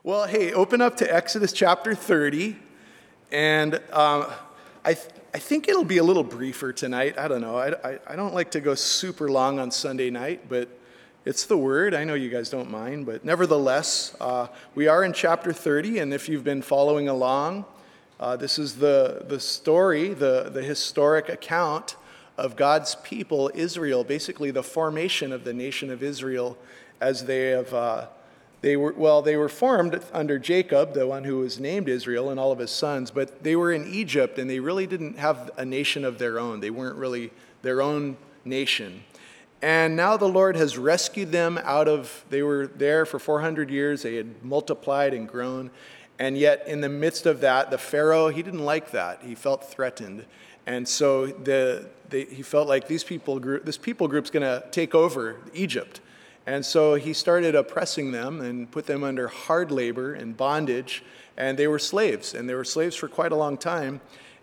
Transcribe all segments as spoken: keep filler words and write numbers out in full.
Well, hey, open up to Exodus chapter thirty, and um, I th- I think it'll be a little briefer tonight. I don't know. I, I, I don't like to go super long on Sunday night, but it's the Word. I know you guys don't mind, but nevertheless, uh, we are in chapter thirty, and if you've been following along, uh, this is the, the story, the, the historic account of God's people, Israel, basically the formation of the nation of Israel as they have... Uh, They were, well, they were formed under Jacob, the one who was named Israel, and all of his sons, but they were in Egypt, and they really didn't have a nation of their own. They weren't really their own nation. And now the Lord has rescued them out of, they were there for four hundred years, they had multiplied and grown, and yet in the midst of that, the Pharaoh, he didn't like that. He felt threatened. And so the, they, he felt like these people group, this people group's going to take over Egypt. And so he started oppressing them and put them under hard labor and bondage, and they were slaves, and they were slaves for quite a long time,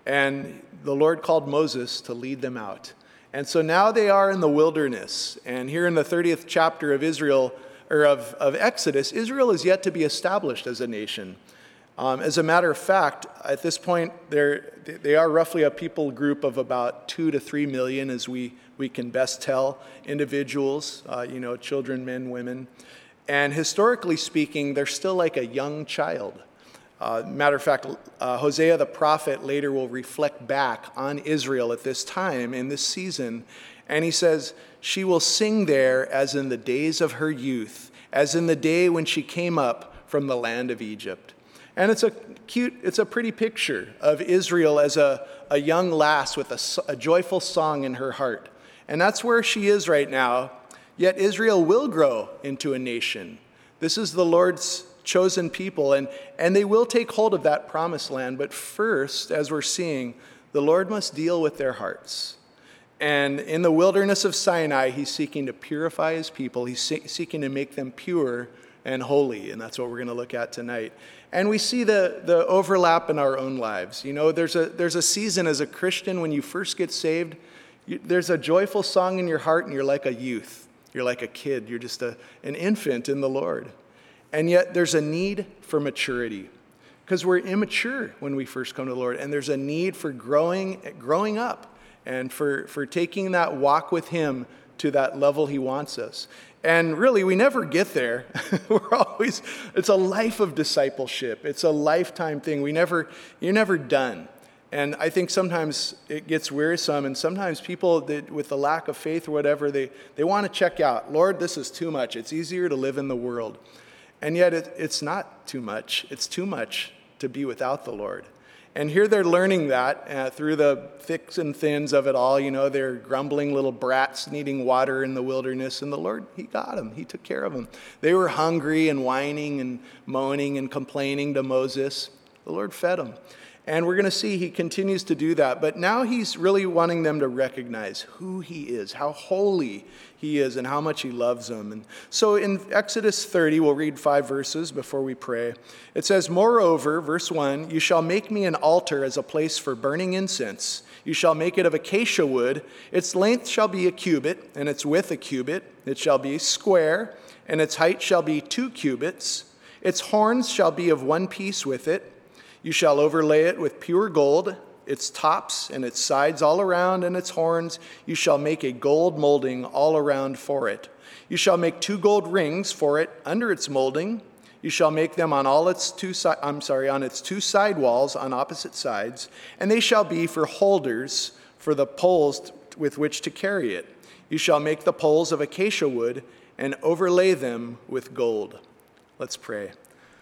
and the Lord called Moses to lead them out. And so now they are in the wilderness, and here in the thirtieth chapter of Israel, or of, of Exodus, Israel is yet to be established as a nation. Um, as a matter of fact, at this point, they're, they are roughly a people group of about two to three million, as we, we can best tell, individuals, uh, you know, children, men, women. And historically speaking, they're still like a young child. Uh, matter of fact, uh, Hosea the prophet later will reflect back on Israel at this time, in this season, and he says, "She will sing there as in the days of her youth, as in the day when she came up from the land of Egypt." And it's a cute, it's a pretty picture of Israel as a, a young lass with a, a joyful song in her heart. And that's where she is right now. Yet Israel will grow into a nation. This is the Lord's chosen people, and, and they will take hold of that promised land. But first, as we're seeing, the Lord must deal with their hearts. And in the wilderness of Sinai, he's seeking to purify his people. He's se- seeking to make them pure and holy, and that's what we're going to look at tonight. And we see the, the overlap in our own lives. You know, there's a there's a season as a Christian when you first get saved, you, there's a joyful song in your heart, and you're like a youth. You're like a kid. You're just a, an infant in the Lord. And yet there's a need for maturity, because we're immature when we first come to the Lord, and there's a need for growing growing up and for, for taking that walk with him to that level he wants us. And really, we never get there. We're always, it's a life of discipleship. It's a lifetime thing. We never, you're never done. And I think sometimes it gets wearisome, and sometimes people that, with the lack of faith or whatever, they, they want to check out. Lord, this is too much. It's easier to live in the world. And yet it, it's not too much. It's too much to be without the Lord. And here they're learning that uh, through the thicks and thins of it all. You know, they're grumbling little brats needing water in the wilderness. And the Lord, he got them. He took care of them. They were hungry and whining and moaning and complaining to Moses. The Lord fed them. And we're going to see he continues to do that. But now he's really wanting them to recognize who he is, how holy he is, and how much he loves them. And so in Exodus thirty, we'll read five verses before we pray. It says, "Moreover," verse one, "you shall make me an altar as a place for burning incense. You shall make it of acacia wood. Its length shall be a cubit, and its width a cubit. It shall be square, and its height shall be two cubits. Its horns shall be of one piece with it. You shall overlay it with pure gold, its tops and its sides all around, and its horns. You shall make a gold molding all around for it. You shall make two gold rings for it under its molding. You shall make them on all its two si- I'm sorry, on its two side walls on opposite sides, and they shall be for holders for the poles with which to carry it. You shall make the poles of acacia wood and overlay them with gold." Let's pray.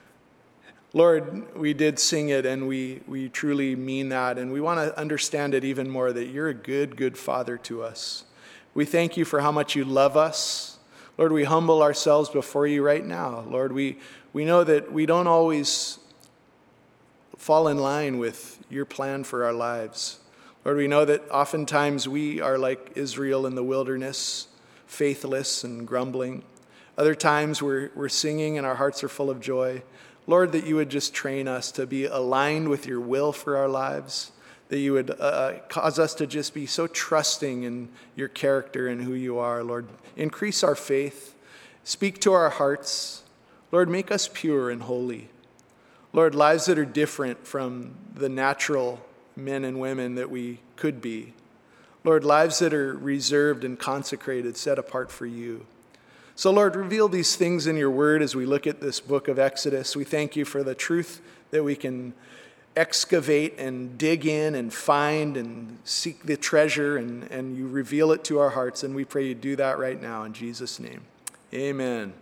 Lord, we did sing it, and we, we truly mean that, and we want to understand it even more, that you're a good, good Father to us. We thank you for how much you love us. Lord, we humble ourselves before you right now. Lord, we, we know that we don't always fall in line with your plan for our lives. Lord, we know that oftentimes we are like Israel in the wilderness, faithless and grumbling. Other times we're, we're singing and our hearts are full of joy. Lord, that you would just train us to be aligned with your will for our lives, that you would uh, cause us to just be so trusting in your character and who you are, Lord. Increase our faith. Speak to our hearts. Lord, make us pure and holy. Lord, lives that are different from the natural men and women that we could be. Lord, lives that are reserved and consecrated, set apart for you. So, Lord, reveal these things in your word as we look at this book of Exodus. We thank you for the truth that we can excavate and dig in and find and seek the treasure, and, and you reveal it to our hearts. And we pray you do that right now in Jesus' name. Amen.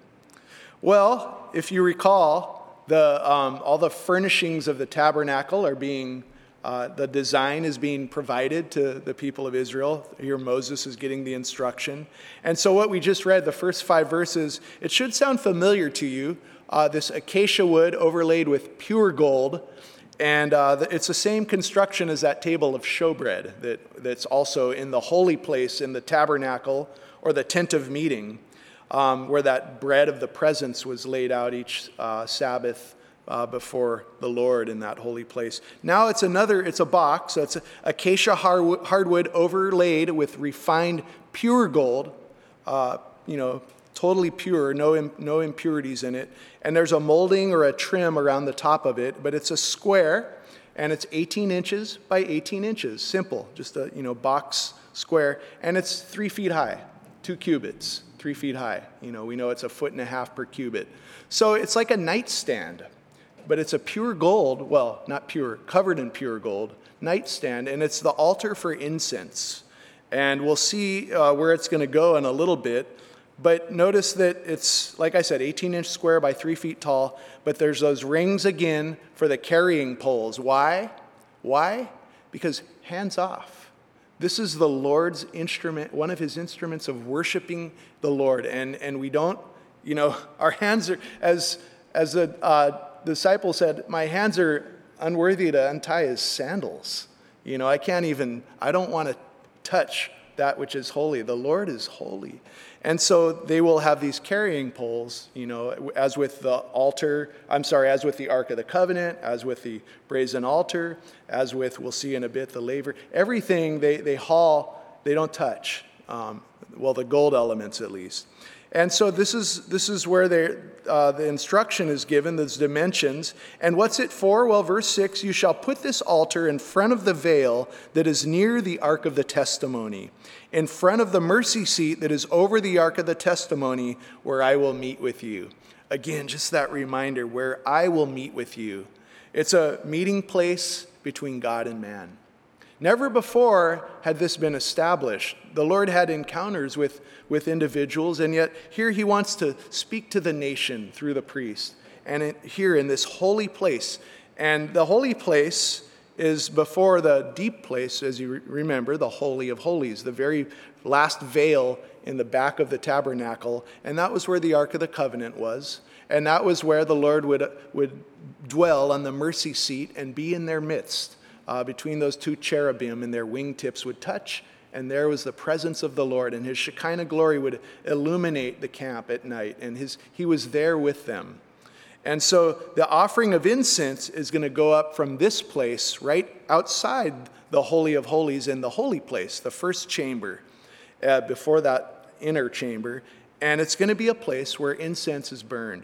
Well, if you recall, the um, all the furnishings of the tabernacle are being Uh, the design is being provided to the people of Israel. Here Moses is getting the instruction. And so what we just read, the first five verses, it should sound familiar to you. Uh, this acacia wood overlaid with pure gold. And uh, it's the same construction as that table of showbread that, that's also in the holy place in the tabernacle or the tent of meeting, um, where that bread of the presence was laid out each uh, Sabbath Uh, before the Lord in that holy place. Now it's another, it's a box. So it's a acacia hardwood, hardwood overlaid with refined pure gold, uh, you know, totally pure, no, no impurities in it. And there's a molding or a trim around the top of it, but it's a square, and it's eighteen inches by eighteen inches. Simple, just a, you know, box square. And it's three feet high, two cubits, three feet high. You know, we know it's a foot and a half per cubit. So it's like a nightstand. But it's a pure gold, well, not pure, covered in pure gold, nightstand, and it's the altar for incense. And we'll see uh, where it's going to go in a little bit. But notice that it's, like I said, eighteen inch square by three feet tall, but there's those rings again for the carrying poles. Why? Why? Because hands off. This is the Lord's instrument, one of his instruments of worshiping the Lord. And, and we don't, you know, our hands are, as, as a... Uh, The disciple said, my hands are unworthy to untie his sandals. You know, I can't even, I don't want to touch that which is holy. The Lord is holy. And so they will have these carrying poles, you know, as with the altar, I'm sorry, as with the Ark of the Covenant, as with the brazen altar, as with, we'll see in a bit, the laver. Everything they, they haul, they don't touch. Um, well, the gold elements at least. And so this is this is where uh, the instruction is given, those dimensions. And what's it for? Well, verse six, you shall put this altar in front of the veil that is near the ark of the testimony, in front of the mercy seat that is over the ark of the testimony, where I will meet with you. Again, just that reminder, where I will meet with you. It's a meeting place between God and man. Never before had this been established. The Lord had encounters with, with individuals, and yet here he wants to speak to the nation through the priest. And it, here in this holy place. And the holy place is before the deep place, as you re- remember, the Holy of Holies, the very last veil in the back of the tabernacle. And that was where the Ark of the Covenant was. And that was where the Lord would, would dwell on the mercy seat and be in their midst. Uh, between those two cherubim, and their wingtips would touch, and there was the presence of the Lord, and his Shekinah glory would illuminate the camp at night, and his he was there with them. And so the offering of incense is going to go up from this place right outside the Holy of Holies in the holy place, the first chamber, uh, before that inner chamber, and it's going to be a place where incense is burned.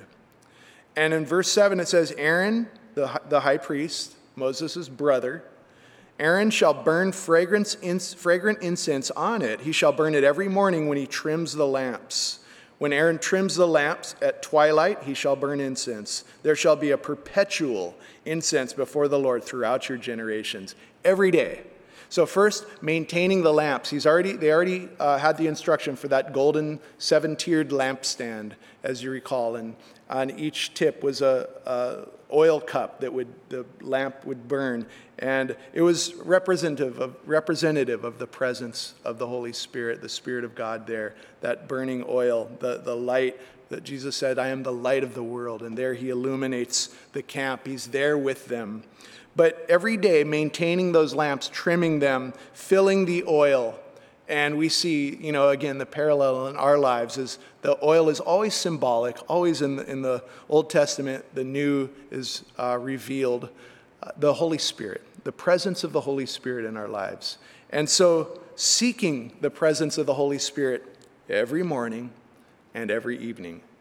And in verse seven it says, Aaron, the, the high priest, Moses' brother, Aaron shall burn fragrance, fragrant incense on it. He shall burn it every morning when he trims the lamps. When Aaron trims the lamps at twilight, he shall burn incense. There shall be a perpetual incense before the Lord throughout your generations, every day. So first, maintaining the lamps. He's already they already uh, had the instruction for that golden seven-tiered lampstand, as you recall, and on each tip was a, a oil cup that would the lamp would burn, and it was representative of representative of the presence of the Holy Spirit, the Spirit of God there, that burning oil, the the light that Jesus said, I am the light of the world, and there he illuminates the camp. He's there with them. But every day, maintaining those lamps, trimming them, filling the oil. And we see, you know, again, the parallel in our lives is the oil is always symbolic, always in the, in the Old Testament, the new is uh, revealed. Uh, the Holy Spirit, the presence of the Holy Spirit in our lives. And so seeking the presence of the Holy Spirit every morning and every evening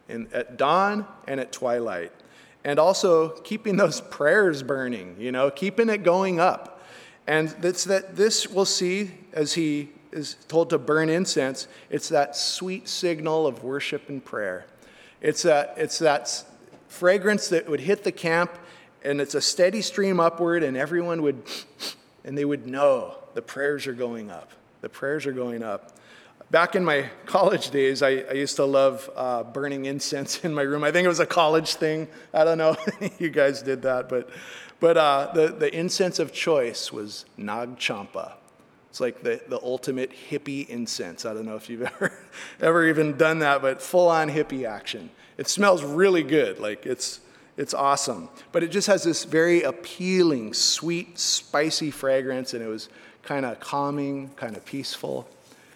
in, at dawn and at twilight. And also keeping those prayers burning, you know, keeping it going up. And that's that this we'll see as he is told to burn incense. It's that sweet signal of worship and prayer. It's that, it's that fragrance that would hit the camp, and it's a steady stream upward, and everyone would, and they would know the prayers are going up. The prayers are going up. Back in my college days, I, I used to love uh, burning incense in my room. I think it was a college thing. I don't know if you guys did that, but but uh, the, the incense of choice was Nag Champa. It's like the, the ultimate hippie incense. I don't know if you've ever ever even done that, but full-on hippie action. It smells really good. Like it's it's awesome. But it just has this very appealing, sweet, spicy fragrance, and it was kind of calming, kind of peaceful.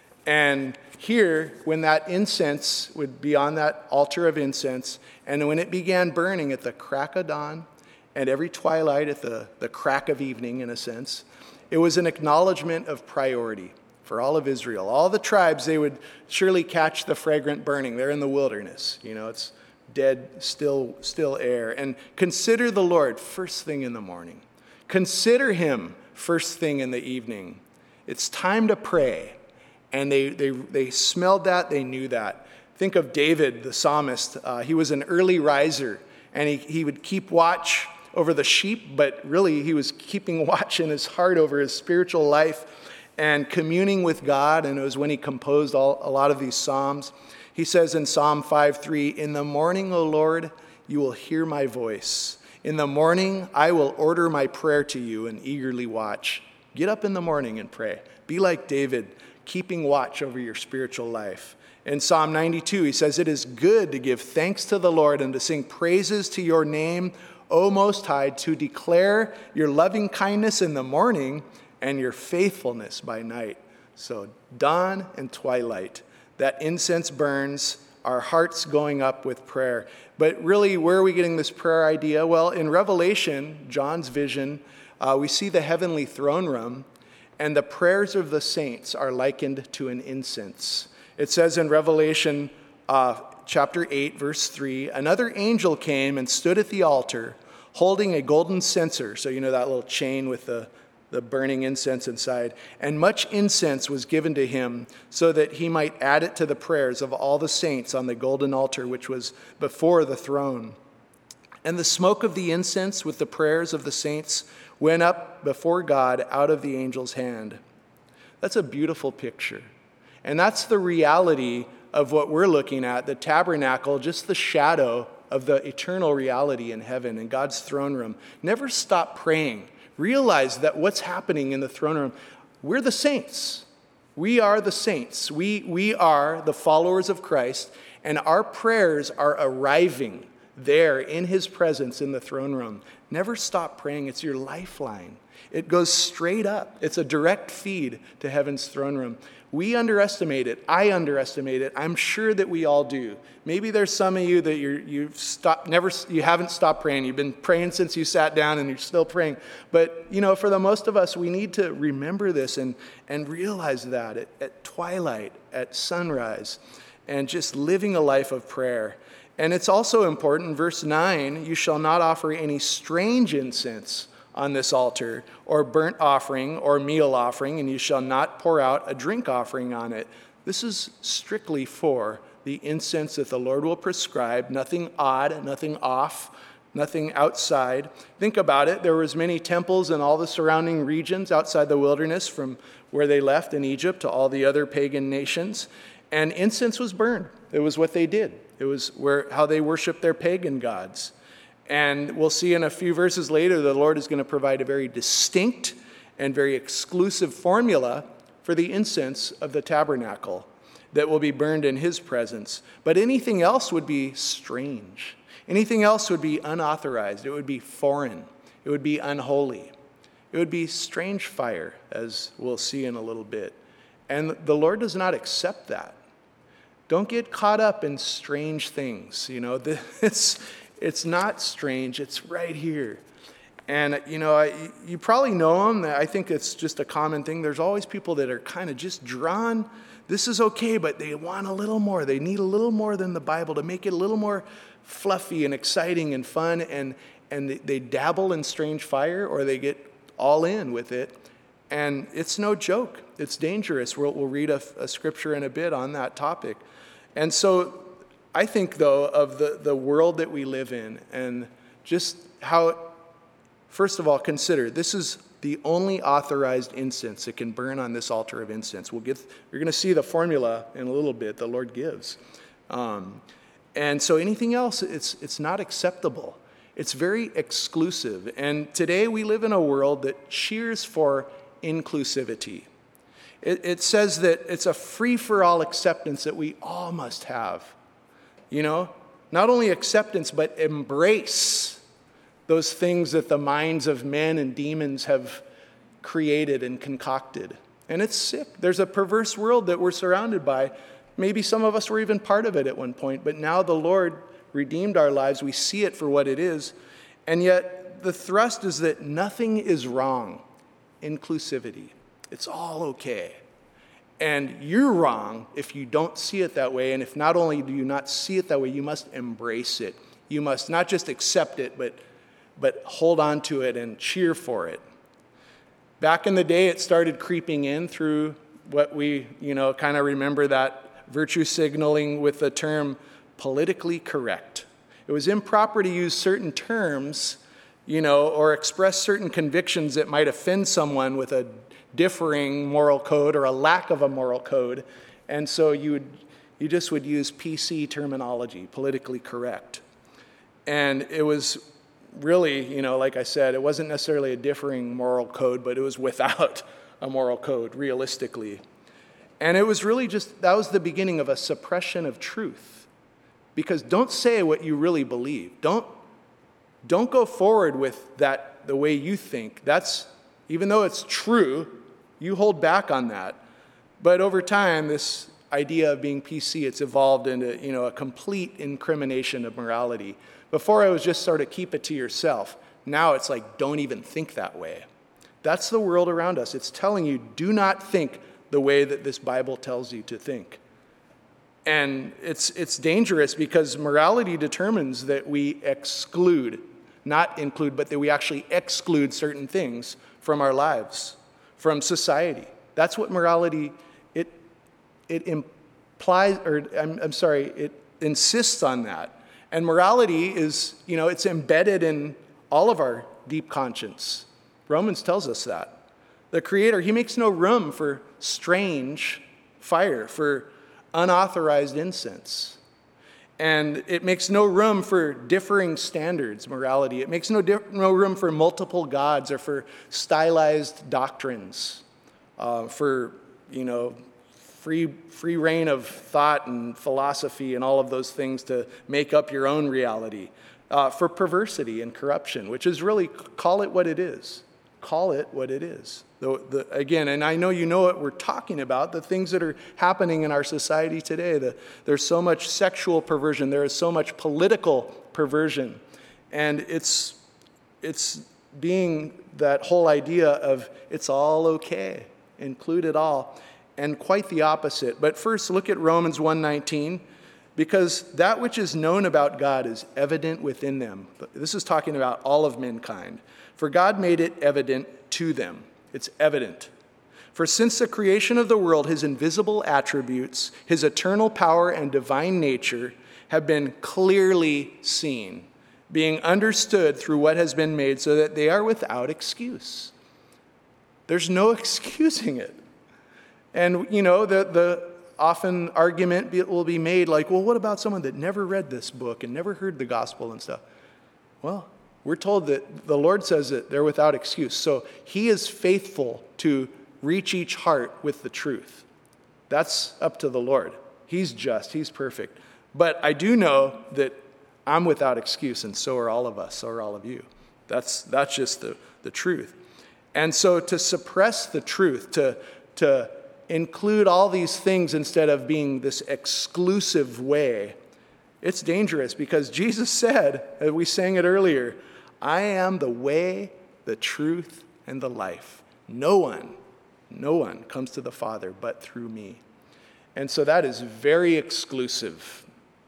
And here, when that incense would be on that altar of incense, and when it began burning at the crack of dawn, and every twilight at the, the crack of evening, in a sense, it was an acknowledgement of priority for all of Israel. All the tribes, they would surely catch the fragrant burning. They're in the wilderness. You know, it's dead, still, still air. And consider the Lord first thing in the morning. Consider him first thing in the evening. It's time to pray. And they, they, they smelled that, they knew that. Think of David, the psalmist. Uh, he was an early riser, and he, he would keep watch over the sheep, but really he was keeping watch in his heart over his spiritual life and communing with God, and it was when he composed all, a lot of these psalms. He says in Psalm five three, "In the morning, O Lord, you will hear my voice. In the morning, I will order my prayer to you and eagerly watch." Get up in the morning and pray. Be like David, keeping watch over your spiritual life. In Psalm ninety-two, he says, "It is good to give thanks to the Lord and to sing praises to your name, O Most High, to declare your loving kindness in the morning and your faithfulness by night." So dawn and twilight, that incense burns, our hearts going up with prayer. But really, where are we getting this prayer idea? Well, in Revelation, John's vision, uh, we see the heavenly throne room, and the prayers of the saints are likened to an incense. It says in Revelation uh, chapter eight, verse three, "Another angel came and stood at the altar, holding a golden censer." So you know that little chain with the, the burning incense inside. "And much incense was given to him, so that he might add it to the prayers of all the saints on the golden altar which was before the throne. And the smoke of the incense with the prayers of the saints went up before God out of the angel's hand." That's a beautiful picture. And that's the reality of what we're looking at, the tabernacle, just the shadow of the eternal reality in heaven, in God's throne room. Never stop praying. Realize that what's happening in the throne room, we're the saints. We are the saints. We, we are the followers of Christ, and our prayers are arriving there in his presence in the throne room. Never stop praying. It's your lifeline. It goes straight up. It's a direct feed to heaven's throne room. We underestimate it. I underestimate it. I'm sure that we all do. Maybe there's some of you that you're, you've stopped, never, you haven't stopped praying. You've been praying since you sat down and you're still praying. But, you know, for the most of us, we need to remember this and, and realize that at, at twilight, at sunrise, and just living a life of prayer. And it's also important, verse nine, "You shall not offer any strange incense on this altar, or burnt offering, or meal offering, and you shall not pour out a drink offering on it." This is strictly for the incense that the Lord will prescribe, nothing odd, nothing off, nothing outside. Think about it. There was many temples in all the surrounding regions outside the wilderness, from where they left in Egypt to all the other pagan nations, and incense was burned. It was what they did. It was where how they worshiped their pagan gods. And we'll see in a few verses later, the Lord is going to provide a very distinct and very exclusive formula for the incense of the tabernacle that will be burned in his presence. But anything else would be strange. Anything else would be unauthorized. It would be foreign. It would be unholy. It would be strange fire, as we'll see in a little bit. And the Lord does not accept that. Don't get caught up in strange things. You know, it's, it's not strange. It's right here. And, you know, I, you probably know them. I think it's just a common thing. There's always people that are kind of just drawn this is okay, but they want a little more. They need a little more than the Bible to make it a little more fluffy and exciting and fun, and, and they, they dabble in strange fire, or they get all in with it. And it's no joke. It's dangerous. We'll, we'll read a, a scripture in a bit on that topic. And so I think, though, of the, the world that we live in, and just how, first of all, consider, this is the only authorized incense that can burn on this altar of incense. We'll get, you're going to see the formula in a little bit the Lord gives. Um, and so anything else, it's, it's not acceptable. It's very exclusive. And today we live in a world that cheers for inclusivity. It, it says that it's a free-for-all acceptance that we all must have. You know, not only acceptance, but embrace those things that the minds of men and demons have created and concocted. And it's sick. There's a perverse world that we're surrounded by. Maybe some of us were even part of it at one point, but now the Lord redeemed our lives. We see it for what it is. And yet the thrust is that nothing is wrong. Inclusivity. It's all okay. And you're wrong if you don't see it that way. And if not only do you not see it that way, you must embrace it. You must not just accept it, but, but hold on to it and cheer for it. Back in the day, it started creeping in through what we, you know, kind of remember that virtue signaling with the term politically correct. It was improper to use certain terms, you know, or express certain convictions that might offend someone with a differing moral code or a lack of a moral code. And so you would, you just would use P C terminology, politically correct. And it was really, you know, like I said, it wasn't necessarily a differing moral code, but it was without a moral code, realistically. And it was really just, that was the beginning of a suppression of truth. Because don't say what you really believe. Don't, don't go forward with that the way you think. That's, even though it's true, you hold back on that. But over time, this idea of being P C, it's evolved into, you know, a complete incrimination of morality. Before it was just sort of keep it to yourself. Now it's like, don't even think that way. That's the world around us. It's telling you, do not think the way that this Bible tells you to think. And it's it's dangerous because morality determines that we exclude, not include, but that we actually exclude certain things from our lives, from society. That's what morality, it it implies, or I'm, I'm sorry, it insists on that. And morality is, you know, it's embedded in all of our deep conscience. Romans tells us that. The Creator, he makes no room for strange fire, for unauthorized incense. And it makes no room for differing standards, morality. It makes no, di- no room for multiple gods or for stylized doctrines, uh, for, you know, free, free reign of thought and philosophy and all of those things to make up your own reality, uh, for perversity and corruption, which is really, call it what it is. Call it what it is. The, the, again, and I know you know what we're talking about, the things that are happening in our society today. The, there's so much sexual perversion. There is so much political perversion. And it's, it's being that whole idea of it's all okay, include it all, and quite the opposite. But first, look at Romans one nineteen, because that which is known about God is evident within them. But this is talking about all of mankind. For God made it evident to them. It's evident. For since the creation of the world, his invisible attributes, his eternal power and divine nature have been clearly seen, being understood through what has been made, so that they are without excuse. There's no excusing it. And, you know, the, the often argument will be made like, well, what about someone that never read this book and never heard the gospel and stuff? Well, we're told that the Lord says that they're without excuse. So he is faithful to reach each heart with the truth. That's up to the Lord. He's just. He's perfect. But I do know that I'm without excuse, and so are all of us, so are all of you. That's that's just the, the truth. And so to suppress the truth, to, to include all these things instead of being this exclusive way, it's dangerous because Jesus said, as we sang it earlier, I am the way, the truth, and the life. No one, no one comes to the Father but through me. And so that is very exclusive.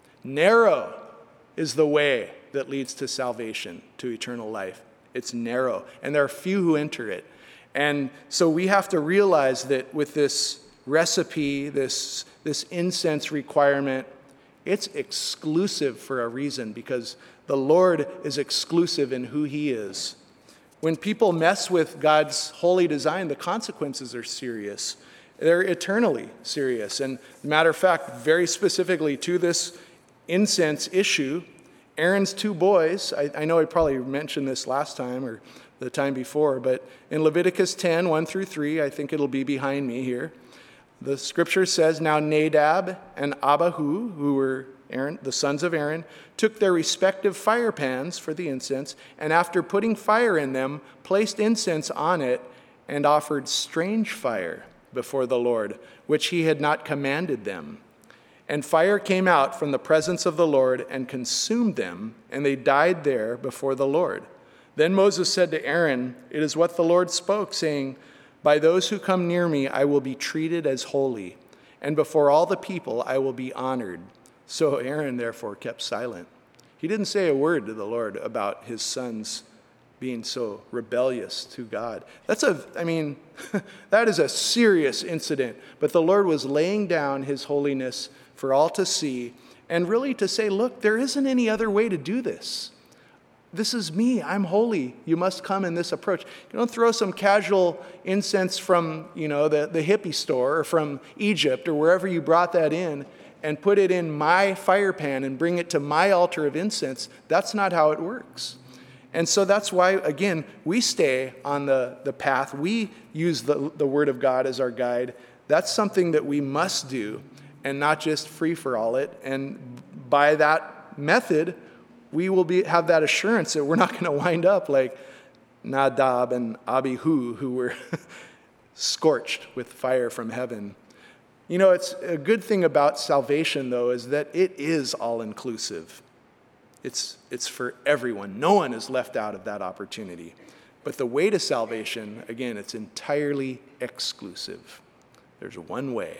Narrow is the way that leads to salvation, to eternal life. It's narrow, and there are few who enter it. And so we have to realize that with this recipe, this, this incense requirement, it's exclusive for a reason, because the Lord is exclusive in who he is. When people mess with God's holy design, the consequences are serious. They're eternally serious. And matter of fact, very specifically to this incense issue, Aaron's two boys, I, I know I probably mentioned this last time or the time before, but in Leviticus ten, one through three, I think it'll be behind me here. The scripture says, "Now Nadab and Abihu, who were Aaron, the sons of Aaron, took their respective fire pans for the incense, and after putting fire in them, placed incense on it and offered strange fire before the Lord, which he had not commanded them. And fire came out from the presence of the Lord and consumed them, and they died there before the Lord. Then Moses said to Aaron, 'It is what the Lord spoke, saying, by those who come near me I will be treated as holy, and before all the people I will be honored.' So Aaron therefore kept silent." He didn't say a word to the Lord about his sons being so rebellious to God. That's a, I mean, that is a serious incident. But the Lord was laying down his holiness for all to see, and really to say, look, there isn't any other way to do this. This is me. I'm holy. You must come in this approach. You don't throw some casual incense from, you know, the, the hippie store or from Egypt or wherever you brought that in and put it in my fire pan and bring it to my altar of incense. That's not how it works. And so that's why, again, we stay on the, the path. We use the, the Word of God as our guide. That's something that we must do and not just free-for-all it. And by that method, we will be have that assurance that we're not going to wind up like Nadab and Abihu, who were scorched with fire from heaven. You know, it's a good thing about salvation, though, is that it is all-inclusive. It's, it's for everyone. No one is left out of that opportunity. But the way to salvation, again, it's entirely exclusive. There's one way.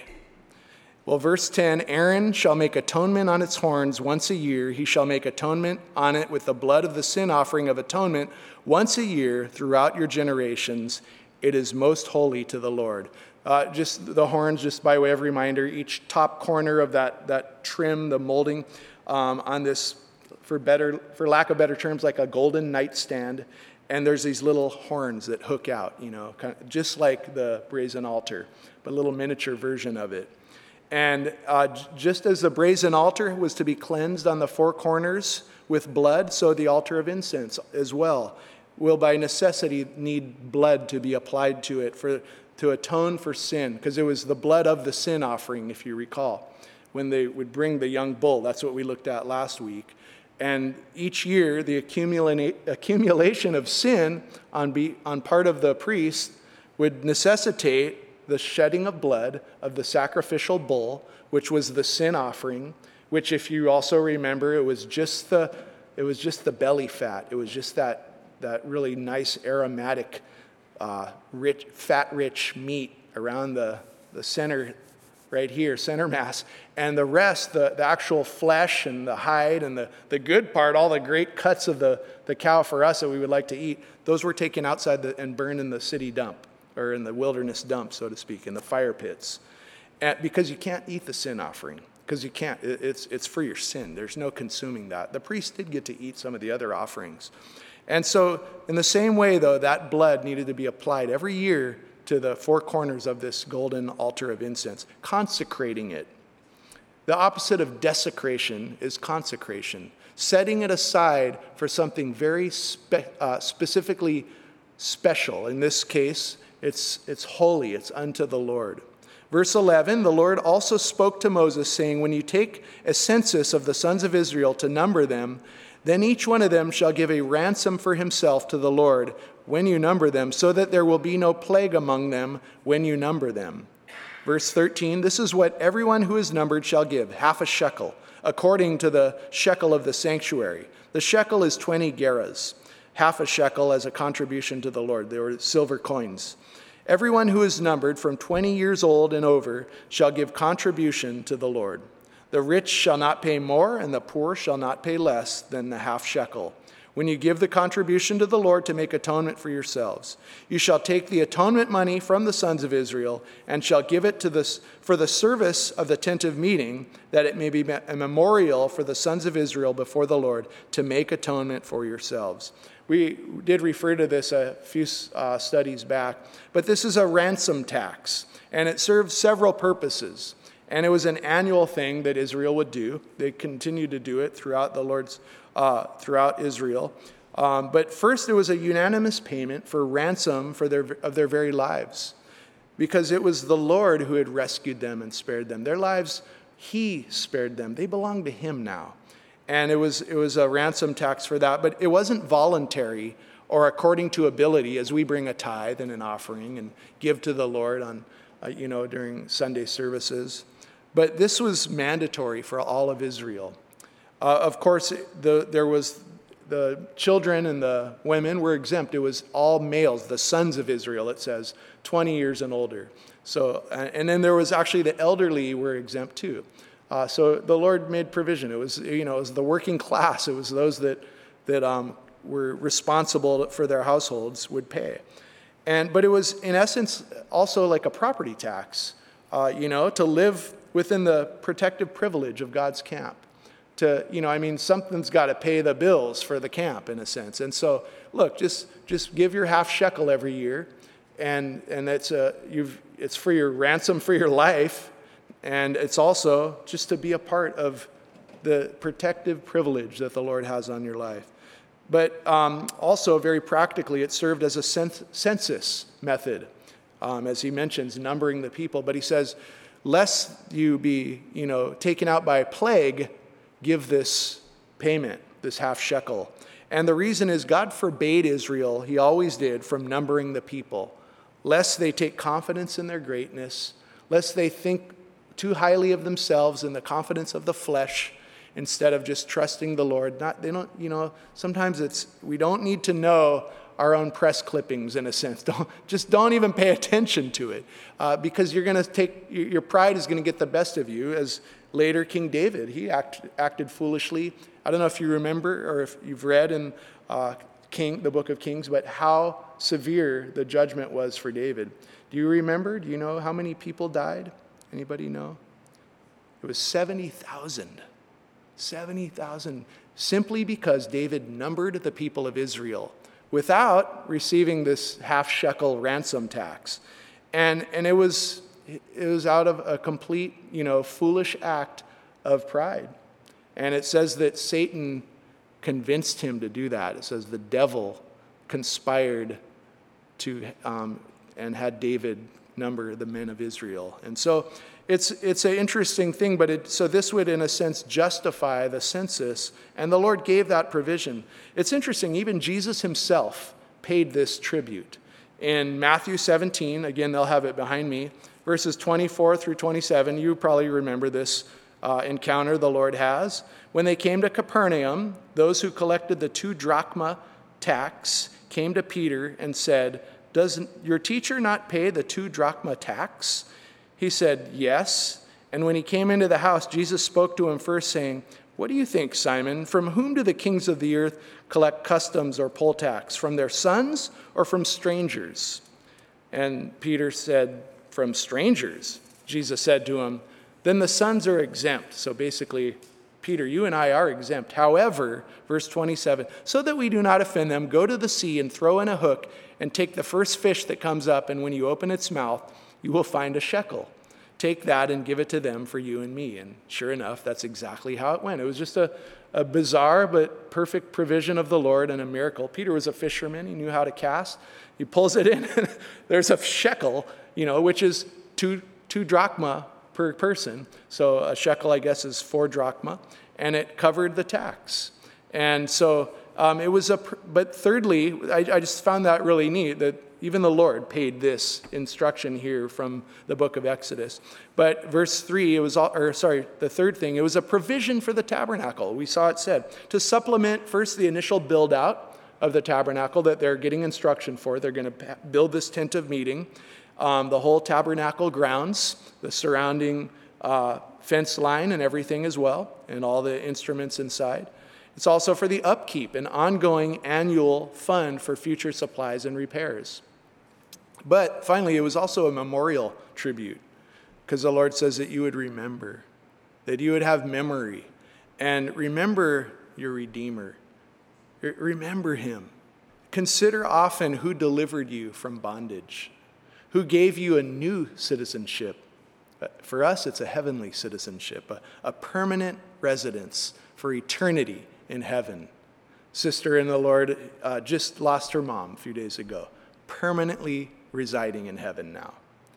Well, verse ten, "Aaron shall make atonement on its horns once a year. He shall make atonement on it with the blood of the sin offering of atonement once a year throughout your generations. It is most holy to the Lord." Uh, just the horns, just by way of reminder, each top corner of that, that trim, the molding um, on this, for better, for lack of better terms, like a golden nightstand. And there's these little horns that hook out, you know, kind of just like the brazen altar, but a little miniature version of it. And uh, just as the brazen altar was to be cleansed on the four corners with blood, so the altar of incense as well will by necessity need blood to be applied to it for to atone for sin, because it was the blood of the sin offering, if you recall, when they would bring the young bull. That's what we looked at last week. And each year, the accumula- accumulation of sin on, be, on part of the priest would necessitate the shedding of blood of the sacrificial bull, which was the sin offering, which, if you also remember, it was just the it was just the belly fat. It was just that that really nice aromatic, uh, rich, fat-rich meat around the the center, right here, center mass, and the rest, the, the actual flesh and the hide and the, the good part, all the great cuts of the, the cow for us that we would like to eat, those were taken outside the, and burned in the city dump, or in the wilderness dump, so to speak, in the fire pits. And because you can't eat the sin offering, because you can't, it, it's, it's for your sin. There's no consuming that. The priest did get to eat some of the other offerings. And so in the same way, though, that blood needed to be applied every year to the four corners of this golden altar of incense, consecrating it. The opposite of desecration is consecration, setting it aside for something very spe- uh, specifically special. In this case, it's, it's holy, it's unto the Lord. Verse eleven, "The Lord also spoke to Moses, saying, when you take a census of the sons of Israel to number them, then each one of them shall give a ransom for himself to the Lord when you number them, so that there will be no plague among them when you number them." Verse thirteen, "This is what everyone who is numbered shall give, half a shekel, according to the shekel of the sanctuary. The shekel is twenty gerahs, half a shekel as a contribution to the Lord." They were silver coins. Everyone who is numbered from twenty years old and over shall give contribution to the Lord. The rich shall not pay more, and the poor shall not pay less than the half shekel, when you give the contribution to the Lord to make atonement for yourselves. You shall take the atonement money from the sons of Israel, and shall give it to this for the service of the tent of meeting, that it may be a memorial for the sons of Israel before the Lord, to make atonement for yourselves. We did refer to this a few uh, studies back, but this is a ransom tax, and it serves several purposes. And it was an annual thing that Israel would do. They continued to do it throughout the Lord's, uh, throughout Israel. Um, but first, it was a unanimous payment for ransom for their of their very lives, because it was the Lord who had rescued them and spared them. Their lives, He spared them. They belonged to Him now, and it was it was a ransom tax for that. But it wasn't voluntary or according to ability, as we bring a tithe and an offering and give to the Lord on, uh, you know, during Sunday services. But this was mandatory for all of Israel. Uh, of course, the, there was the children and the women were exempt. It was all males, the sons of Israel, it says, twenty years and older. So, and then there was actually the elderly were exempt too. Uh, so the Lord made provision. It was, you know, it was the working class. It was those that that um, were responsible for their households would pay. And but it was in essence also like a property tax, uh, you know, to live within the protective privilege of God's camp. To, you know, I mean, something's got to pay the bills for the camp in a sense. And so, look, just just give your half shekel every year, and and it's a you've it's for your ransom for your life, and it's also just to be a part of the protective privilege that the Lord has on your life. But um, also, very practically, it served as a census method, um, as he mentions, numbering the people. But he says, lest you be, you know, taken out by a plague, give this payment, this half shekel. And the reason is God forbade Israel, he always did, from numbering the people, lest they take confidence in their greatness, lest they think too highly of themselves in the confidence of the flesh, instead of just trusting the Lord. Not, they don't, you know, sometimes it's, we don't need to know our own press clippings in a sense. Don't, just don't even pay attention to it, uh, because you're going to take, your pride is going to get the best of you. As later King David, he act, acted foolishly. I don't know if you remember or if you've read in uh, King, the book of Kings, but how severe the judgment was for David. Do you remember? Do you know how many people died? Anybody know? It was seventy thousand. seventy thousand, simply because David numbered the people of Israel without receiving this half shekel ransom tax. And and it was it was out of a complete, you know, foolish act of pride. And it says that Satan convinced him to do that. It says the devil conspired to um, and had David number the men of Israel. And so it's it's an interesting thing, but it, so this would, in a sense, justify the census, and the Lord gave that provision. It's interesting, even Jesus himself paid this tribute. In Matthew seventeen, again, they'll have it behind me, verses twenty-four through twenty-seven, you probably remember this uh, encounter the Lord has. When they came to Capernaum, those who collected the two drachma tax came to Peter and said, "Does your teacher not pay the two drachma tax?" He said, "Yes." And when he came into the house, Jesus spoke to him first, saying, "What do you think, Simon? From whom do the kings of the earth collect customs or poll tax? From their sons or from strangers?" And Peter said, "From strangers." Jesus said to him, "Then the sons are exempt." So basically, Peter, you and I are exempt. However, verse twenty-seven, "So that we do not offend them, go to the sea and throw in a hook and take the first fish that comes up, and when you open its mouth, you will find a shekel. Take that and give it to them for you and me." And sure enough, that's exactly how it went. It was just a, a bizarre but perfect provision of the Lord and a miracle. Peter was a fisherman. He knew how to cast. He pulls it in, and there's a shekel, you know, which is two, two drachma per person. So a shekel, I guess, is four drachma, and it covered the tax. And so um, it was a, but thirdly, I, I just found that really neat, that even the Lord paid this instruction here from the book of Exodus. But verse three, it was, all, or sorry, the third thing, it was a provision for the tabernacle. We saw it said to supplement first the initial build out of the tabernacle that they're getting instruction for. They're going to build this tent of meeting, um, the whole tabernacle grounds, the surrounding uh, fence line and everything as well, and all the instruments inside. It's also for the upkeep, an ongoing annual fund for future supplies and repairs. But finally, it was also a memorial tribute, because the Lord says that you would remember, that you would have memory, and remember your Redeemer. Remember him. Consider often who delivered you from bondage, who gave you a new citizenship. For us, it's a heavenly citizenship, a, a permanent residence for eternity in heaven. Sister in the Lord uh, just lost her mom a few days ago, permanently residing in heaven now.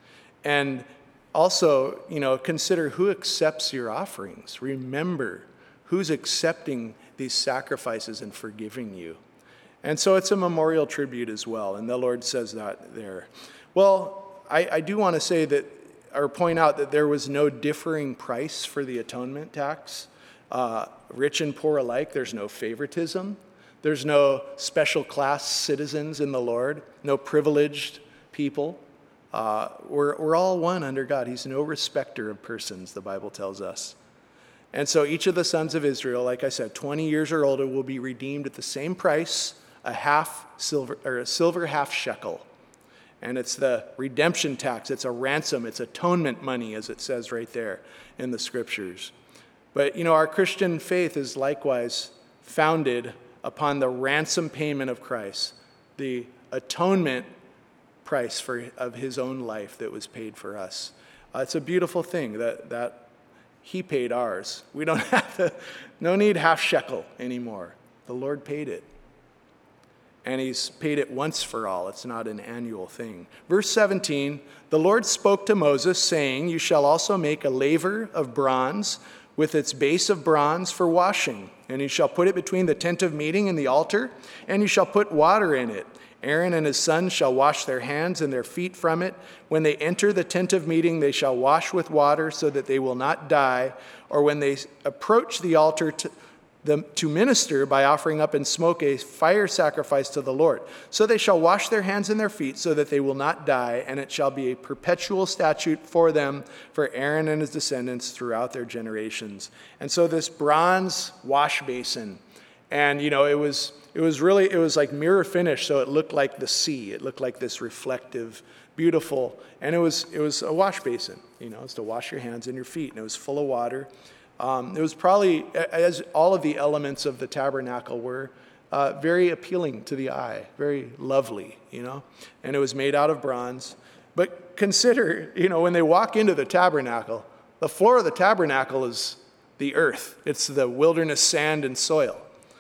And also, you know, consider who accepts your offerings. Remember who's accepting these sacrifices and forgiving you. And so it's a memorial tribute as well, and the Lord says that there. Well, I, I do want to say that, or point out that there was no differing price for the atonement tax. Uh, rich and poor alike, there's no favoritism. There's no special class citizens in the Lord, no privileged people. Uh, we're, we're all one under God. He's no respecter of persons, the Bible tells us. And so each of the sons of Israel, like I said, twenty years or older, will be redeemed at the same price, a half silver, or a silver half shekel. And it's the redemption tax. It's a ransom. It's atonement money, as it says right there in the scriptures. But, you know, our Christian faith is likewise founded upon the ransom payment of Christ, the atonement price for, of his own life that was paid for us. Uh, it's a beautiful thing that, that he paid ours. We don't have to, no need half shekel anymore. The Lord paid it. And he's paid it once for all. It's not an annual thing. Verse seventeen, the Lord spoke to Moses, saying, you shall also make a laver of bronze with its base of bronze for washing. And you shall put it between the tent of meeting and the altar, and you shall put water in it. Aaron and his sons shall wash their hands and their feet from it. When they enter the tent of meeting, they shall wash with water so that they will not die. Or when they approach the altar to, the, to minister by offering up in smoke a fire sacrifice to the Lord. So they shall wash their hands and their feet so that they will not die, and it shall be a perpetual statute for them, for Aaron and his descendants throughout their generations. And so this bronze wash basin, and you know, it was it was really, it was like mirror finish, so it looked like the sea. It looked like this reflective, beautiful, and it was it was a wash basin, you know, it's to wash your hands and your feet, and it was full of water. Um, it was probably, as all of the elements of the tabernacle were, uh, very appealing to the eye, very lovely, you know, and it was made out of bronze. But consider, you know, when they walk into the tabernacle, the floor of the tabernacle is the earth. It's the wilderness sand and soil.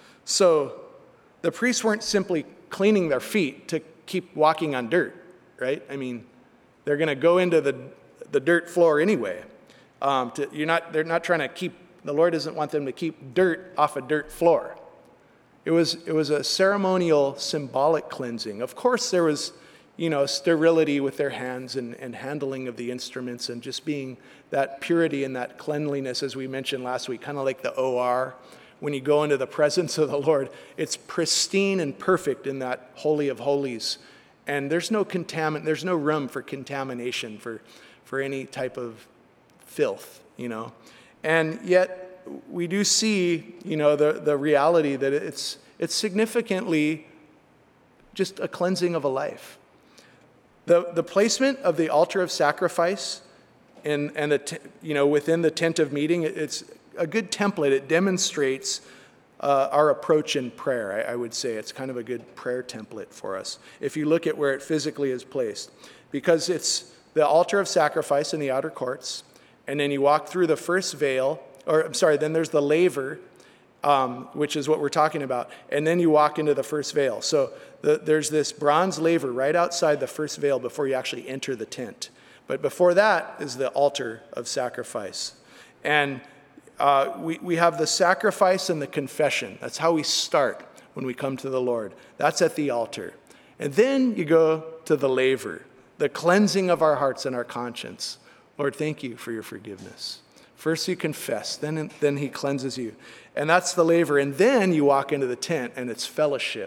So the priests weren't simply cleaning their feet to keep walking on dirt, right? I mean, they're going to go into the the dirt floor anyway. Um, to, you're not. They're not trying to keep. The Lord doesn't want them to keep dirt off a dirt floor. It was. It was a ceremonial, symbolic cleansing. Of course, there was, you know, sterility with their hands and, and handling of the instruments and just being that purity and that cleanliness, as we mentioned last week, kind of like the O R. When you go into the presence of the Lord, it's pristine and perfect in that Holy of Holies. And there's no contamin- there's no room for contamination, for, for any type of filth, you know. And yet we do see, you know, the, the reality that it's it's significantly just a cleansing of a life. The the placement of the altar of sacrifice in and the t- you know within the tent of meeting, it's a good template. It demonstrates uh, our approach in prayer. I, I would say it's kind of a good prayer template for us if you look at where it physically is placed, because it's the altar of sacrifice in the outer courts, and then you walk through the first veil, or I'm sorry, then there's the laver, um, which is what we're talking about, and then you walk into the first veil. So the, there's this bronze laver right outside the first veil before you actually enter the tent. But before that is the altar of sacrifice. And uh, we, we have the sacrifice and the confession. That's how we start when we come to the Lord. That's at the altar. And then you go to the laver, the cleansing of our hearts and our conscience. Lord, thank you for your forgiveness. First you confess, then, then he cleanses you. And that's the laver. And then you walk into the tent, and it's fellowship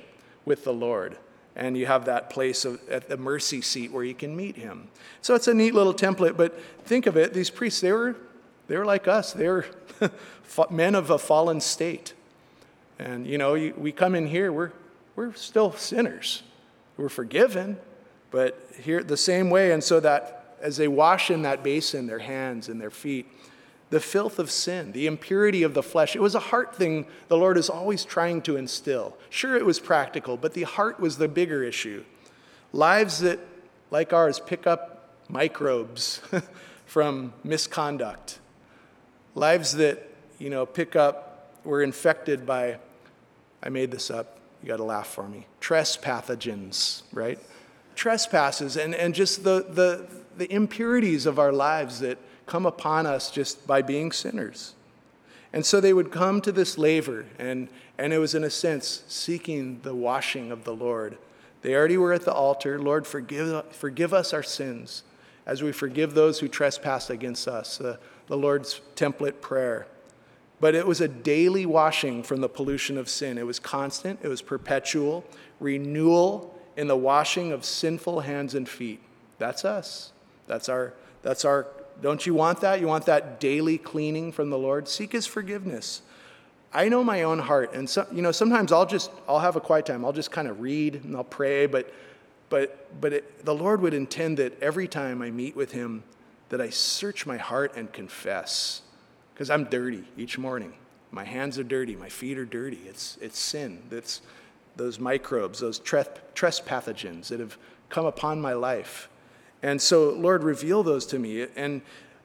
with the Lord. And you have that place of, at the mercy seat where you can meet him. So it's a neat little template, but think of it, these priests, they were, they were like us. They were men of a fallen state. And, you know, you, we come in here, we're, we're still sinners. We're forgiven, but here the same way. And so that as they wash in that basin, their hands and their feet, the filth of sin, the impurity of the flesh. It was a heart thing the Lord is always trying to instill. Sure, it was practical, but the heart was the bigger issue. Lives that, like ours, pick up microbes from misconduct. Lives that, you know, pick up, were infected by, I made this up, you got to laugh for me, trespathogens, right? Trespasses and, and just the, the, the impurities of our lives that come upon us just by being sinners. And so they would come to this laver, and, and it was in a sense seeking the washing of the Lord. They already were at the altar. Lord, forgive, forgive us our sins as we forgive those who trespass against us, uh, the Lord's template prayer. But it was a daily washing from the pollution of sin. It was constant, it was perpetual, renewal in the washing of sinful hands and feet. That's us. That's our, that's our Don't you want that? You want that daily cleaning from the Lord? Seek his forgiveness. I know my own heart, and so, you know, sometimes I'll just, I'll have a quiet time. I'll just kind of read and I'll pray, but, but, but it, the Lord would intend that every time I meet with him, that I search my heart and confess, because I'm dirty each morning. My hands are dirty. My feet are dirty. It's, it's sin. It's those microbes, those tres- trespathogens that have come upon my life. And so, Lord, reveal those to me. And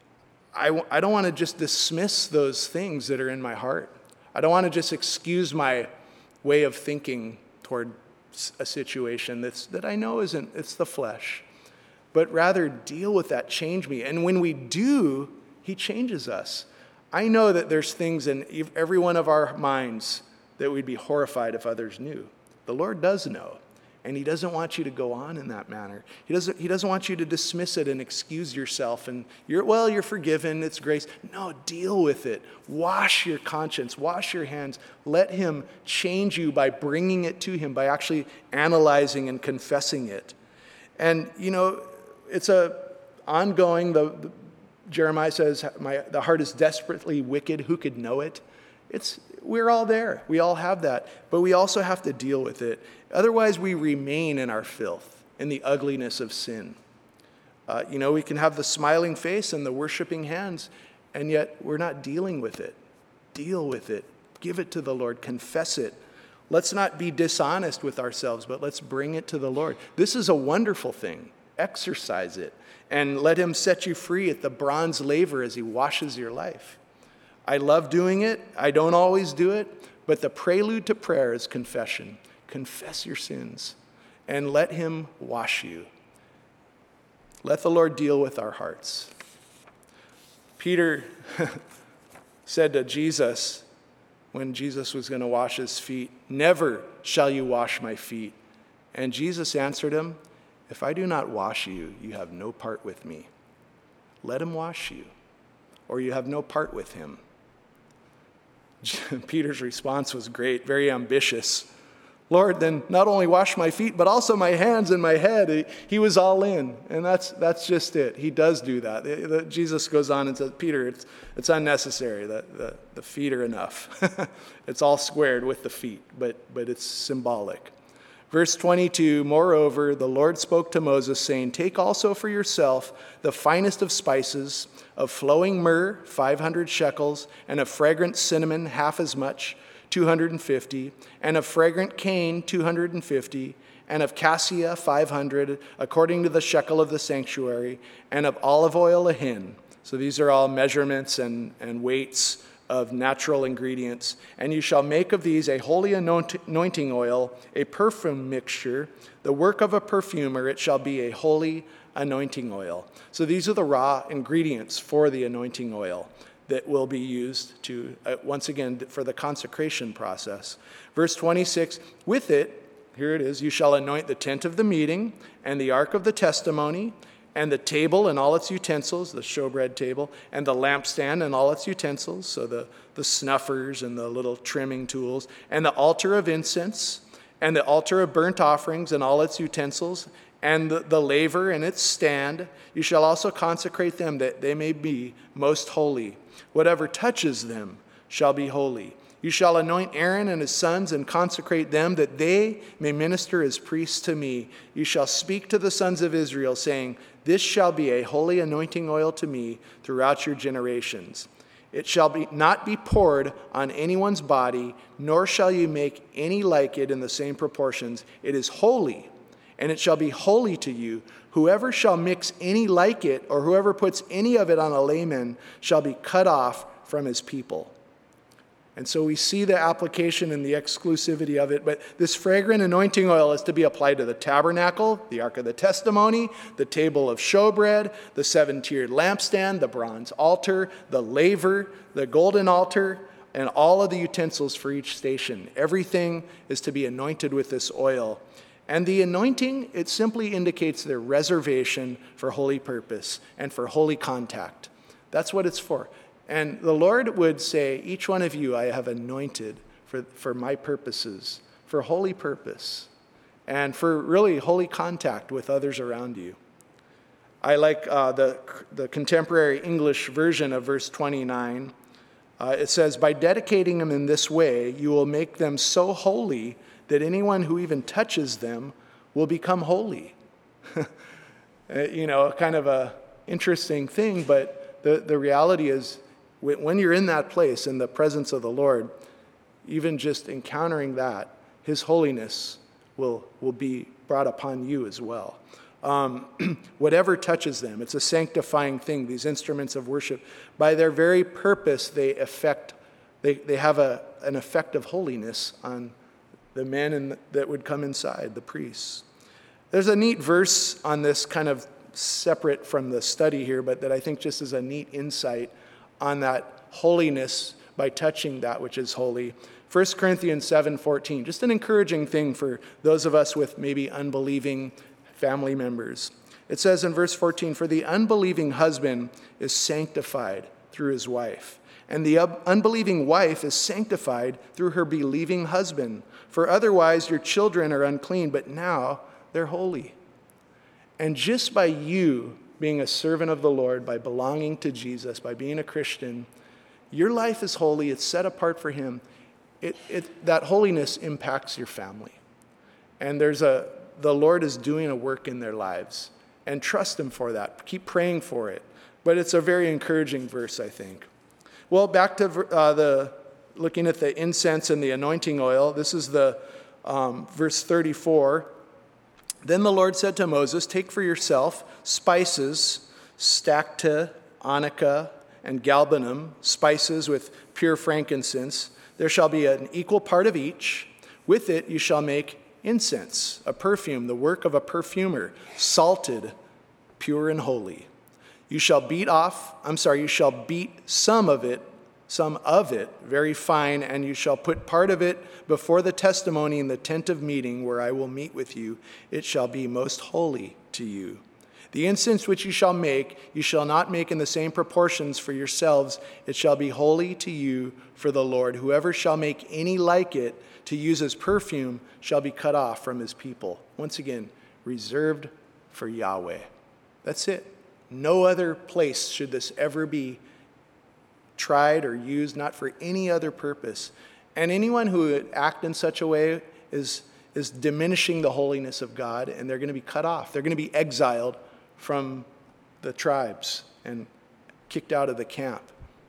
I, I don't want to just dismiss those things that are in my heart. I don't want to just excuse my way of thinking toward a situation that's, that I know isn't, it's the flesh. But rather deal with that, change me. And when we do, he changes us. I know that there's things in every one of our minds that we'd be horrified if others knew. The Lord does know. And he doesn't want you to go on in that manner. He doesn't, he doesn't want you to dismiss it and excuse yourself and you're, well, you're forgiven, it's grace. No, deal with it. Wash your conscience, wash your hands. Let him change you by bringing it to him, by actually analyzing and confessing it. And, you know, it's a ongoing, the, the Jeremiah says, my, the heart is desperately wicked, who could know it? It's, we're all there. We all have that. But we also have to deal with it. Otherwise, we remain in our filth, in the ugliness of sin. Uh, you know, we can have the smiling face and the worshiping hands, and yet we're not dealing with it. Deal with it. Give it to the Lord. Confess it. Let's not be dishonest with ourselves, but let's bring it to the Lord. This is a wonderful thing. Exercise it. And let him set you free at the bronze laver as he washes your life. I love doing it. I don't always do it. But the prelude to prayer is confession. Confess your sins and let him wash you. Let the Lord deal with our hearts. Peter said to Jesus, when Jesus was going to wash his feet, "Never shall you wash my feet." And Jesus answered him, "If I do not wash you, you have no part with me. Let him wash you, or you have no part with him." Peter's response was great, very ambitious. "Lord, then not only wash my feet, but also my hands and my head." He, he was all in, and that's that's just it. He does do that. The, the, Jesus goes on and says, "Peter, it's it's unnecessary. The, the, the feet are enough." It's all squared with the feet, but but it's symbolic. Verse twenty-two, "Moreover, the Lord spoke to Moses, saying, Take also for yourself the finest of spices, of flowing myrrh, five hundred shekels, and of fragrant cinnamon, half as much, two hundred fifty, and of fragrant cane, two hundred fifty, and of cassia, five hundred, according to the shekel of the sanctuary, and of olive oil, a hin." So these are all measurements and, and weights of natural ingredients. "And you shall make of these a holy anointing oil, a perfume mixture, the work of a perfumer. It shall be a holy anointing oil." So these are the raw ingredients for the anointing oil that will be used to, uh, once again, for the consecration process. Verse twenty-six, "With it," here it is, "you shall anoint the tent of the meeting and the ark of the testimony, and the table and all its utensils," the showbread table, "and the lampstand and all its utensils," so the, the snuffers and the little trimming tools, "and the altar of incense, and the altar of burnt offerings and all its utensils, and the, the laver and its stand. You shall also consecrate them, that they may be most holy. Whatever touches them shall be holy. You shall anoint Aaron and his sons and consecrate them, that they may minister as priests to me. You shall speak to the sons of Israel, saying, this shall be a holy anointing oil to me throughout your generations. It shall be, not be poured on anyone's body, nor shall you make any like it in the same proportions. It is holy, and it shall be holy to you. Whoever shall mix any like it, or whoever puts any of it on a layman, shall be cut off from his people. And so we see the application and the exclusivity of it, but this fragrant anointing oil is to be applied to the tabernacle, the Ark of the Testimony, the table of showbread, the seven-tiered lampstand, the bronze altar, the laver, the golden altar, and all of the utensils for each station. Everything is to be anointed with this oil. And the anointing, it simply indicates their reservation for holy purpose and for holy contact. That's what it's for. And the Lord would say, each one of you I have anointed for, for my purposes, for holy purpose, and for really holy contact with others around you. I like uh, the, the contemporary English version of verse twenty-nine. Uh, it says, by dedicating them in this way, you will make them so holy that anyone who even touches them will become holy. You know, kind of a interesting thing, but the, the reality is, when you're in that place, in the presence of the Lord, even just encountering that, his holiness will, will be brought upon you as well. Um, whatever touches them, it's a sanctifying thing, these instruments of worship. By their very purpose, they affect, they, they have a, an effect of holiness on the men in, that would come inside, the priests. There's a neat verse on this, kind of separate from the study here, but that I think just is a neat insight on that holiness by touching that which is holy. First Corinthians seven fourteen, just an encouraging thing for those of us with maybe unbelieving family members. It says in verse fourteen, for the unbelieving husband is sanctified through his wife, and the unbelieving wife is sanctified through her believing husband. For otherwise your children are unclean, but now they're holy. And just by you being a servant of the Lord, by belonging to Jesus, by being a Christian, your life is holy. It's set apart for him. It, it, that holiness impacts your family. And there's a, the Lord is doing a work in their lives. And trust him for that. Keep praying for it. But it's a very encouraging verse, I think. Well, back to uh, the looking at the incense and the anointing oil. This is the um, verse thirty-four. Then the Lord said to Moses, take for yourself spices, stacte, onycha, and galbanum, spices with pure frankincense. There shall be an equal part of each. With it you shall make incense, a perfume, the work of a perfumer, salted, pure and holy. You shall beat off, I'm sorry, you shall beat some of it, some of it, very fine, and you shall put part of it before the testimony in the tent of meeting where I will meet with you. It shall be most holy to you. The incense which you shall make, you shall not make in the same proportions for yourselves. It shall be holy to you for the Lord. Whoever shall make any like it to use as perfume shall be cut off from his people. Once again, reserved for Yahweh. That's it. No other place should this ever be tried or used, not for any other purpose. And anyone who would act in such a way is, is diminishing the holiness of God, and they're going to be cut off. They're going to be exiled from the tribes and kicked out of the camp.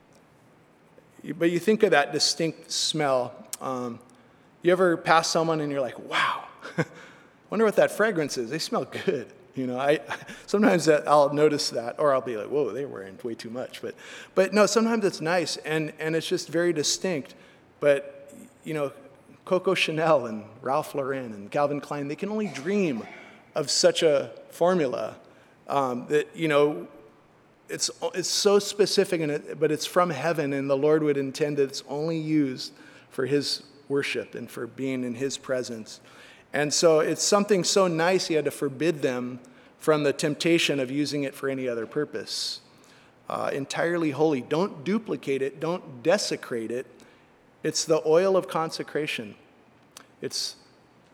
But you think of that distinct smell. Um, you ever pass someone and you're like, wow, wonder what that fragrance is. They smell good. You know, I sometimes that I'll notice that, or I'll be like, whoa, they're wearing way too much. But but no, sometimes it's nice, and, and it's just very distinct. But, you know, Coco Chanel and Ralph Lauren and Calvin Klein, they can only dream of such a formula um, that, you know, it's it's so specific, in it, but it's from heaven, and the Lord would intend that it's only used for his worship and for being in his presence. And so it's something so nice, he had to forbid them from the temptation of using it for any other purpose. Uh, entirely holy. Don't duplicate it. Don't desecrate it. It's the oil of consecration. It's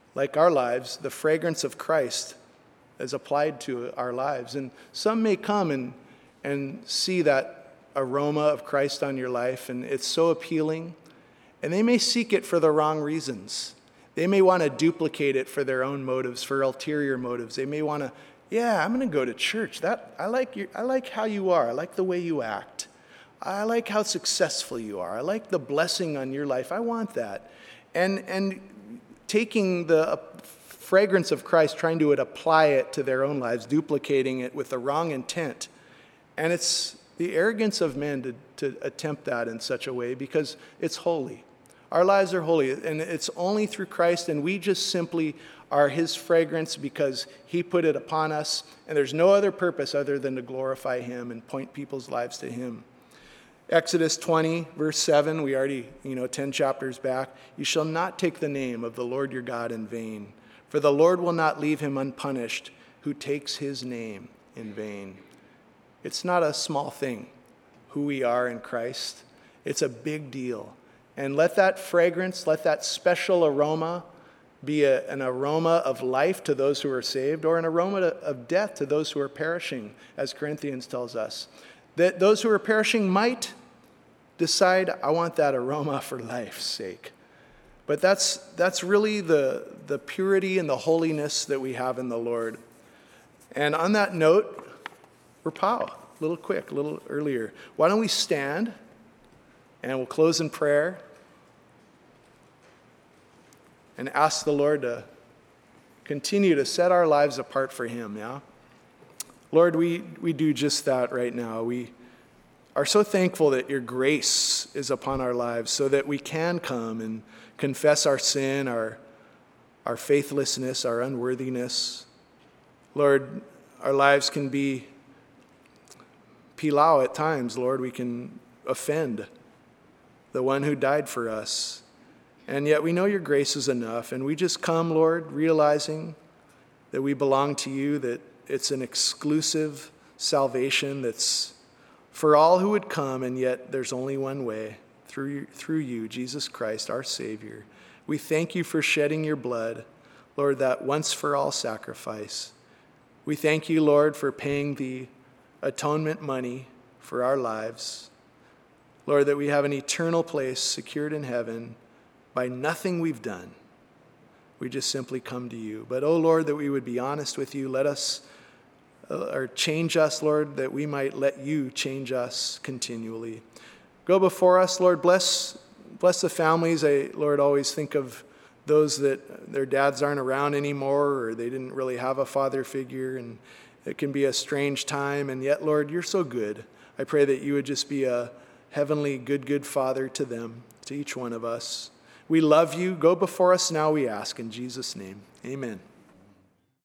like our lives, the fragrance of Christ is applied to our lives. And some may come and, and see that aroma of Christ on your life, and it's so appealing, and they may seek it for the wrong reasons. They may want to duplicate it for their own motives, for ulterior motives. They may want to, yeah, I'm going to go to church. That I like your, I like how you are. I like the way you act. I like how successful you are. I like the blessing on your life. I want that. And and taking the fragrance of Christ, trying to apply it to their own lives, duplicating it with the wrong intent. And it's the arrogance of men to, to attempt that in such a way because it's holy. Our lives are holy, and it's only through Christ, and we just simply are his fragrance because he put it upon us, and there's no other purpose other than to glorify him and point people's lives to him. Exodus twenty, verse seven, we already, you know, ten chapters back. You shall not take the name of the Lord your God in vain, for the Lord will not leave him unpunished who takes his name in vain. It's not a small thing, who we are in Christ. It's a big deal. And let that fragrance, let that special aroma be a, an aroma of life to those who are saved, or an aroma of death to those who are perishing, as Corinthians tells us. That those who are perishing might decide, I want that aroma for life's sake. But that's that's really the, the purity and the holiness that we have in the Lord. And on that note, we're pow, a little quick, a little earlier. Why don't we stand, and we'll close in prayer and ask the Lord to continue to set our lives apart for him, yeah? Lord, we, we do just that right now. We are so thankful that your grace is upon our lives so that we can come and confess our sin, our, our faithlessness, our unworthiness. Lord, our lives can be pilau at times, Lord. We can offend the one who died for us. And yet we know your grace is enough. And we just come, Lord, realizing that we belong to you, that it's an exclusive salvation that's for all who would come, and yet there's only one way, through, through you, Jesus Christ, our Savior. We thank you for shedding your blood, Lord, that once-for-all sacrifice. We thank you, Lord, for paying the atonement money for our lives. Lord, that we have an eternal place secured in heaven by nothing we've done. We just simply come to you. But, oh, Lord, that we would be honest with you. Let us, uh, or change us, Lord, that we might let you change us continually. Go before us, Lord. Bless, bless the families. I, Lord, always think of those that their dads aren't around anymore, or they didn't really have a father figure, and it can be a strange time. And yet, Lord, you're so good. I pray that you would just be a heavenly, good, good Father to them, to each one of us. We love you. Go before us now, we ask. In Jesus' name, amen.